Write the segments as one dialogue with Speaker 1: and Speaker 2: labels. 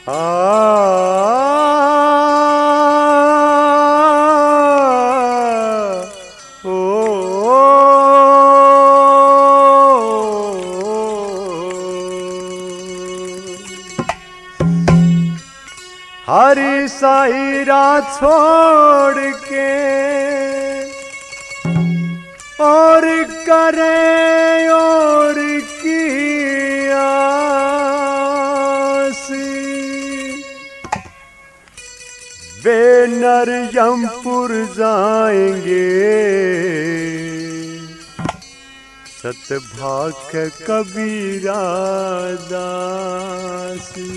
Speaker 1: हरी साईरा छोड़ के और करे और की आसी वे नर यमपुर जाएंगे सतभाग कबीरा दासी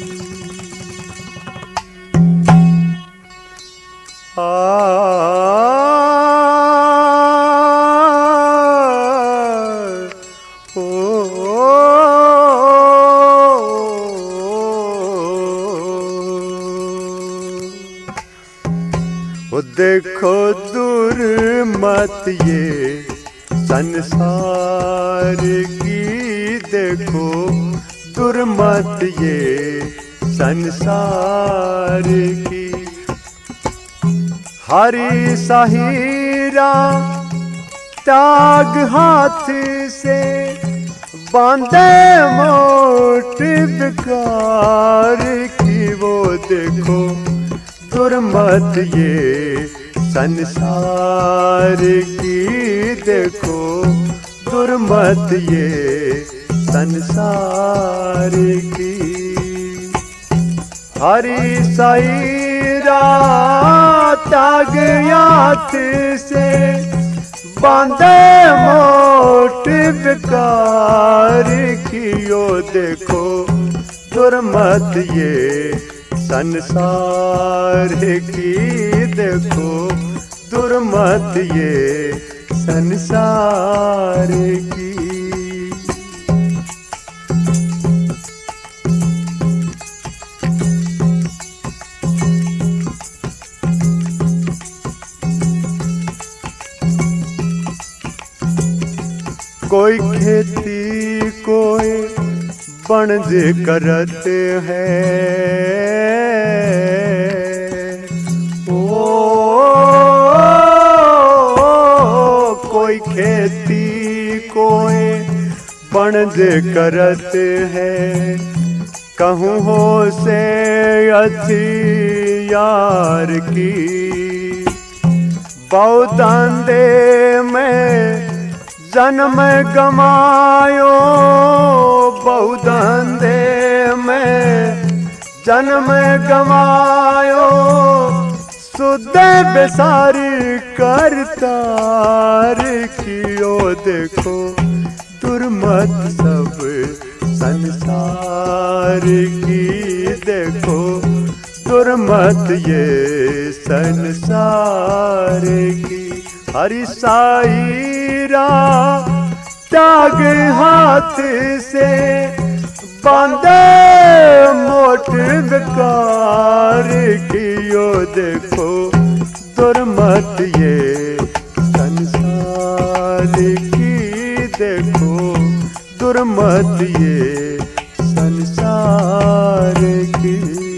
Speaker 1: देखो दुर्मत ये संसार की, देखो दुर्मत ये संसार की। हरी साहीरा त्याग हाथ से बांधे मोट बेकार की, वो देखो दुर्मत ये संसार की, देखो दुर्मत ये संसार की। हरी साईरा त्याग हाथ से बांधे मोट बेकार की, यो देखो दुर्मत ये संसार की, देखो दुर्मत ये संसार की। कोई खेती कोई बनज करते हैं, कोई खेती कोई बनज करते हैं। कहूँ हो से अच्छी यार की, बहुदांदे में जन्म गमायो, बहुधंधे में जन्म गमायो। सुध बेसारी करतार कियो, देखो दुर्मत सब संसार की, देखो दुर्मत ये संसार की। हरी साईरा त्याग हाथ से बांधे मोट बेकार कियो, देखो दुर्मत ये संसार की, देखो दुर्मत ये संसार की।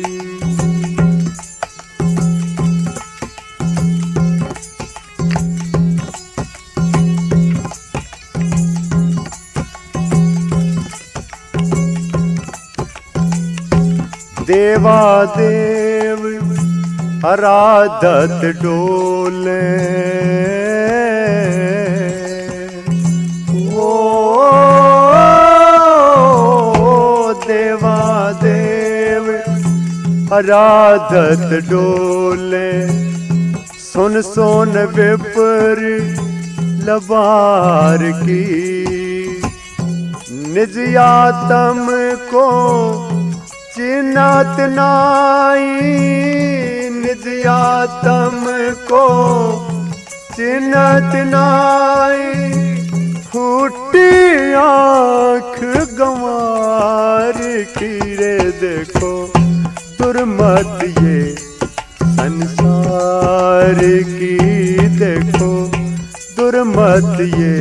Speaker 1: देवादेव आराधत डोले, ओ देवादेव आराधत डोले। सुन सोन विपर लबार की, निज आत्म को चिन्हत नाई, निज आत्म को चिन्हत नाई। फूटी आँख गंवार की रे, देखो दुर्मत ये संसार की, देखो दुर्मत ये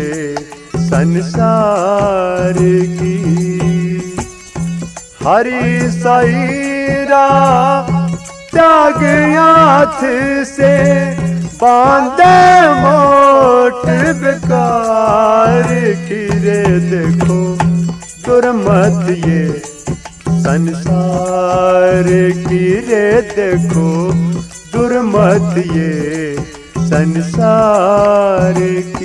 Speaker 1: संसार की। हरी साई हीरा त्याग हाथ से बांधे मोट बेकार की रे देखो दुर्मत ये संसार की रे देखो दुर्मत ये संसार की।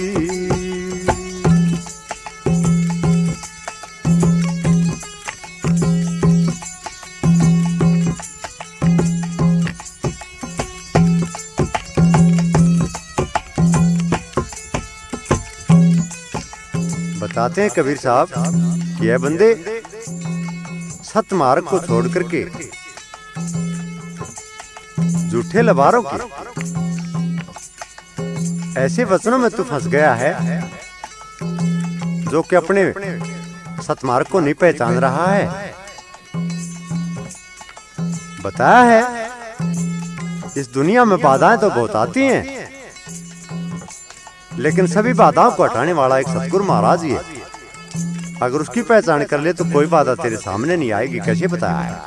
Speaker 2: बताते हैं कबीर साहब कि ये बंदे सत मार्ग को छोड़ करके झूठे लबारों के ऐसे वचनों में तू फंस गया है जो कि अपने सतमार्ग को नहीं पहचान रहा है। बताया है इस दुनिया में बाधाएं तो बहुत आती हैं, लेकिन सभी बाधाओं को हटाने वाला एक सतगुरु महाराज ही है। अगर उसकी पहचान कर ले तो कोई बाधा तेरे सामने नहीं आएगी। कैसे बताया है?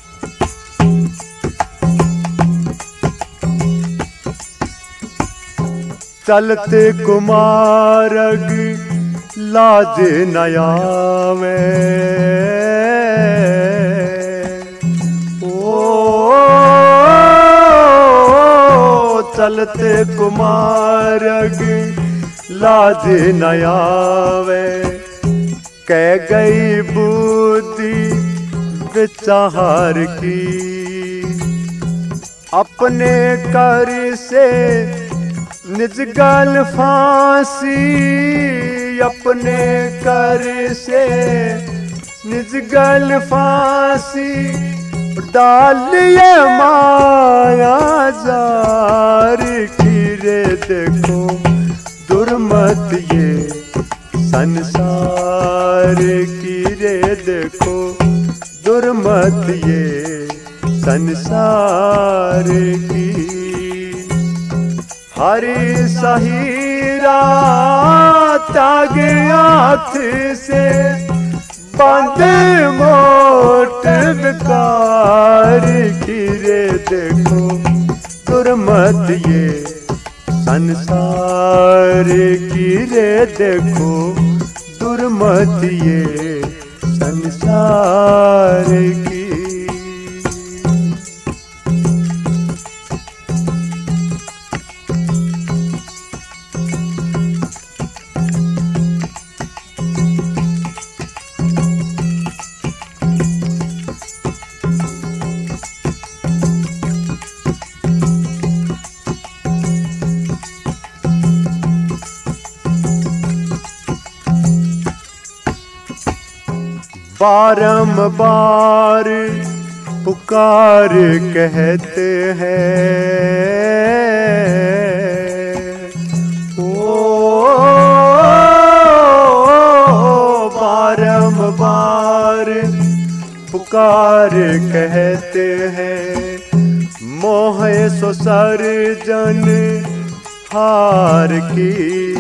Speaker 1: चलते कुमारग लाज न आवे, चलते कुमारग लाज न आवे, कह गई बुद्धि विचार की, अपने कर से निज गल फांसी, अपने कर से निज गल फांसी, डालिए माया जार की रे देखो दुर्मत ये संसार की रे देखो दुर्मत ये संसार की। हरि सहीरा त्याग हाथ से बांधे मोट बेकार की रे देखो दुर्मत ये संसार की रे देखो दुर्मत ये संसार की। बारंबार पुकार कहते हैं, ओ बारंबार पुकार कहते हैं, मोह सो सर्जन हार की,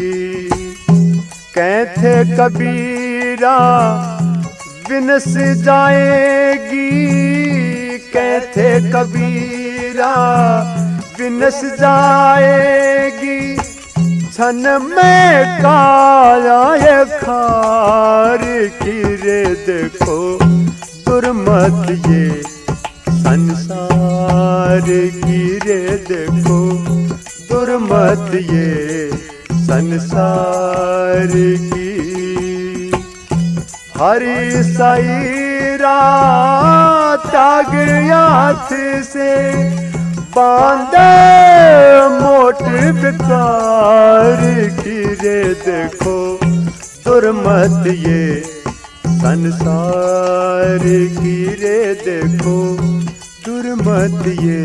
Speaker 1: कहते कबीरा विनस जाएगी, कहते कबीरा विनस जाएगी, छन में काया ये खार की रे देखो दुर्मत ये संसार की रे देखो दुर्मत ये संसार की। हरि सहीरा त्याग हाथ से बांधे मोट बेकार की रे देखो दुर्मत ये संसार की रे देखो दुर्मत ये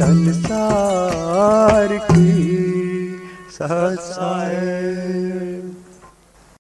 Speaker 1: संसार की। सत्संग